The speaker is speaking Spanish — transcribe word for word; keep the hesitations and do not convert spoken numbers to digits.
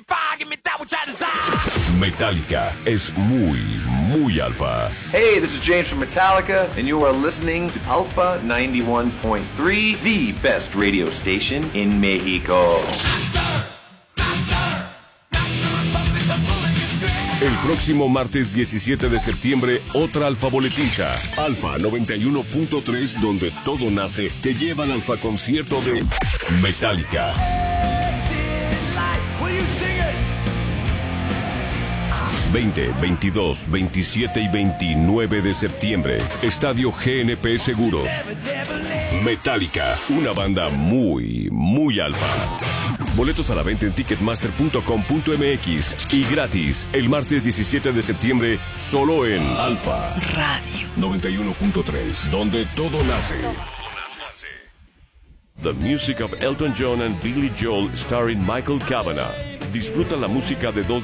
Metallica es muy, muy alfa. Hey, this is James from Metallica, and you are listening to Alpha ninety-one point three, the best radio station in Mexico. El próximo martes diecisiete de septiembre, otra Alfa Boletincha. Alfa noventa y uno punto tres, donde todo nace, te lleva al Alfa concierto de Metallica. veinte, veintidós, veintisiete y veintinueve de septiembre. Estadio G N P Seguros. Metallica, una banda muy, muy alfa. Boletos a la venta en ticketmaster punto com punto m x y gratis el martes diecisiete de septiembre solo en Alfa Radio noventa y uno punto tres, donde todo nace. The Music of Elton John and Billy Joel starring Michael Kavanagh. Disfruta la música de dos